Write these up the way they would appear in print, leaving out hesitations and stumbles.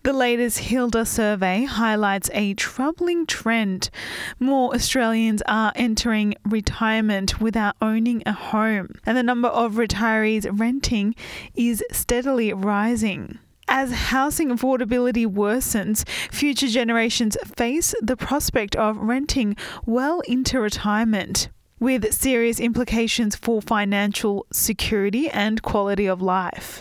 The latest Hilda survey highlights a troubling trend. More Australians are entering retirement without owning a home, and the number of retirees renting is steadily rising. As housing affordability worsens, future generations face the prospect of renting well into retirement, with serious implications for financial security and quality of life.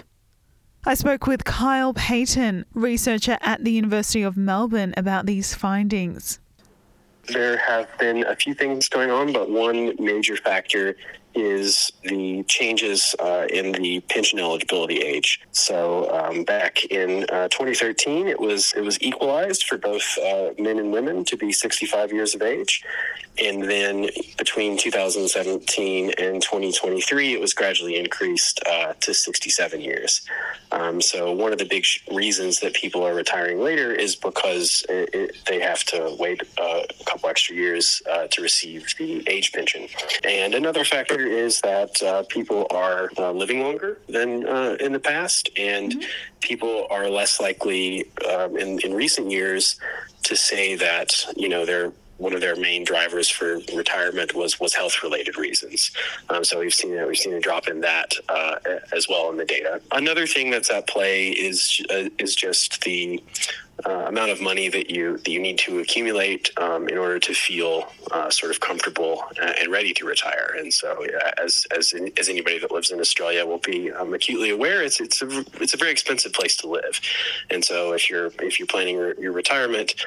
I spoke with Kyle Payton, researcher at the University of Melbourne, about these findings. There have been a few things going on, but one major factor is the changes in the pension eligibility age. So back in 2013, it was equalized for both men and women to be 65 years of age. And then between 2017 and 2023, it was gradually increased to 67 years. So one of the big reasons that people are retiring later is because they have to wait a couple extra years to receive the age pension. And another factor is that people are living longer than in the past, and people are less likely in recent years to say that, one of their main drivers for retirement was health-related reasons. So we've seen a drop in that as well in the data. Another thing that's at play is just the amount of money that you need to accumulate in order to feel sort of comfortable and ready to retire. And so, as anybody that lives in Australia will be acutely aware, it's a very expensive place to live. And so, if you're planning your retirement,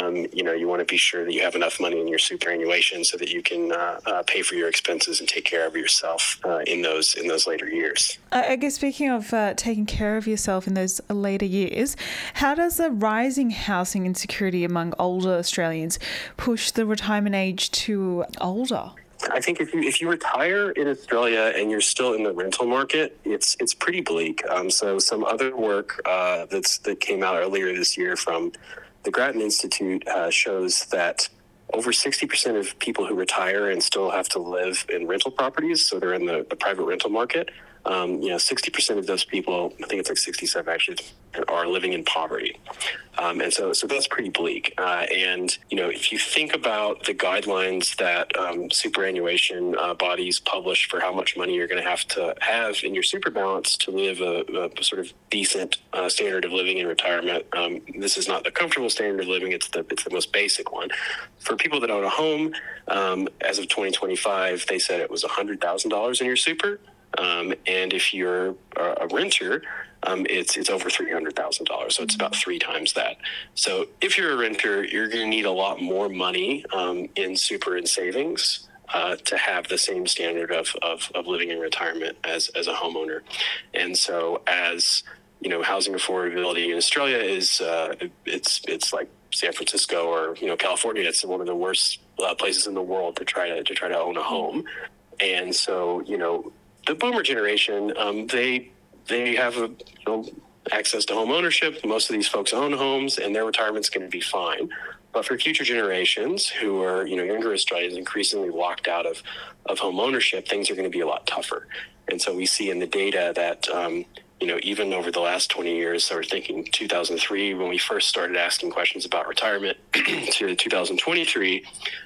you want to be sure that you have enough money in your superannuation so that you can pay for your expenses and take care of yourself in those later years. I guess speaking of taking care of yourself in those later years, how does the rising housing insecurity among older Australians push the retirement age to older? I think if you retire in Australia and you're still in the rental market, it's pretty bleak. So some other work that came out earlier this year from the Grattan Institute shows that over 60% of people who retire and still have to live in rental properties, so they're in the private rental market, 60% of those people, I think it's like 67 actually, are living in poverty. And so that's pretty bleak. And if you think about the guidelines that superannuation bodies publish for how much money you're going to have in your super balance to live a sort of decent standard of living in retirement, this is not the comfortable standard of living, it's the most basic one. For people that own a home, as of 2025, they said it was $100,000 in your super. And if you're a renter, it's over $300,000. So it's about 3 times that. So if you're a renter, you're going to need a lot more money in super and savings to have the same standard of living in retirement as a homeowner. And so as housing affordability in Australia is it's like San Francisco or California. It's one of the worst places in the world to try to own a home. And so the boomer generation, they have access to home ownership. Most of these folks own homes, and their retirement's going to be fine. But for future generations who are younger Australians, increasingly locked out of home ownership, things are going to be a lot tougher. And so we see in the data that even over the last 20 years, so we're thinking 2003 when we first started asking questions about retirement to 2023,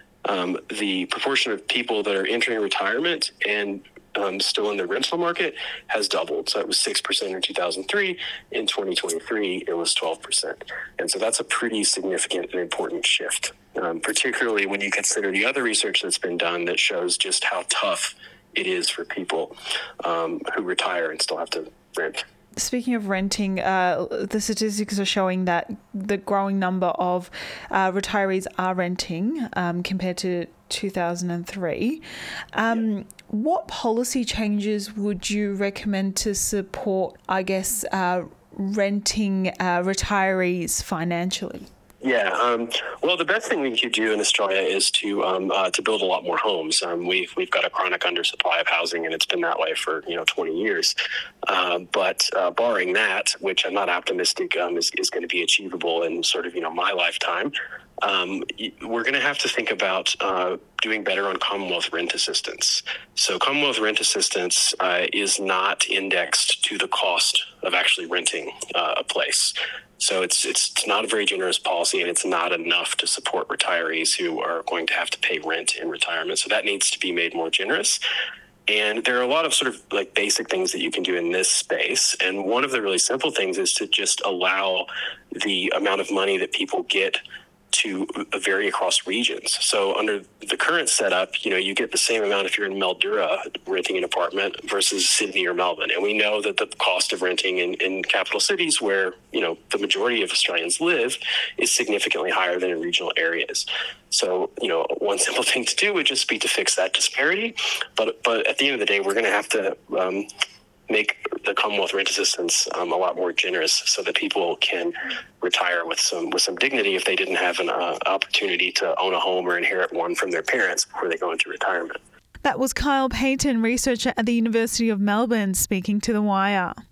the proportion of people that are entering retirement and still in the rental market has doubled. So it was 6% in 2003. In 2023, it was 12%. And so that's a pretty significant and important shift, particularly when you consider the other research that's been done that shows just how tough it is for people who retire and still have to rent. Speaking of renting, the statistics are showing that the growing number of retirees are renting compared to 2003. What policy changes would you recommend to support, renting retirees financially? Yeah, well, the best thing we could do in Australia is to build a lot more homes. We've got a chronic undersupply of housing, and it's been that way for 20 years. But barring that, which I'm not optimistic is going to be achievable in sort of my lifetime, we're going to have to think about doing better on Commonwealth rent assistance. So Commonwealth rent assistance is not indexed to the cost of actually renting a place. So it's not a very generous policy, and it's not enough to support retirees who are going to have to pay rent in retirement. So that needs to be made more generous. And there are a lot of sort of like basic things that you can do in this space. And one of the really simple things is to just allow the amount of money that people get to vary across regions. So under the current setup, you get the same amount if you're in Mildura renting an apartment versus Sydney or Melbourne. And we know that the cost of renting in capital cities where, the majority of Australians live is significantly higher than in regional areas. So, one simple thing to do would just be to fix that disparity. But at the end of the day, we're going to have to make the Commonwealth rent assistance a lot more generous so that people can retire with some dignity if they didn't have an opportunity to own a home or inherit one from their parents before they go into retirement. That was Kyle Payton, researcher at the University of Melbourne, speaking to The Wire.